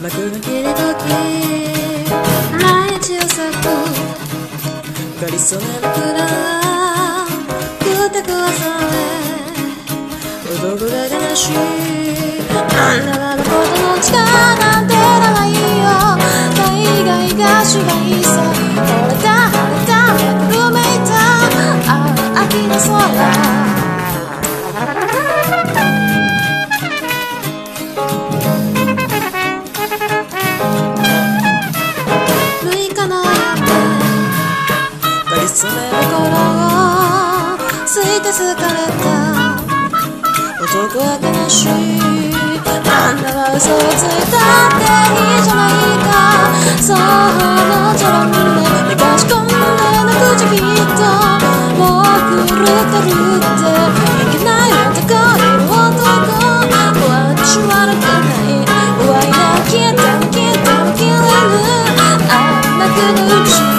幕の切り時毎日を咲くかりそめの蔵くたくわされ男が悲しいあんなのことの力なんてないよ大概が芝居さ惚れた晴れためくめいた秋の空それの頃をついて疲れた男は悲しいあんなは嘘をついたっていいじゃないかそうのちょろんでめかし込んでなくちゃきっともう狂ってるっていけない男いる男私はなくない終わりな消えても消えても消えるあんなくのうち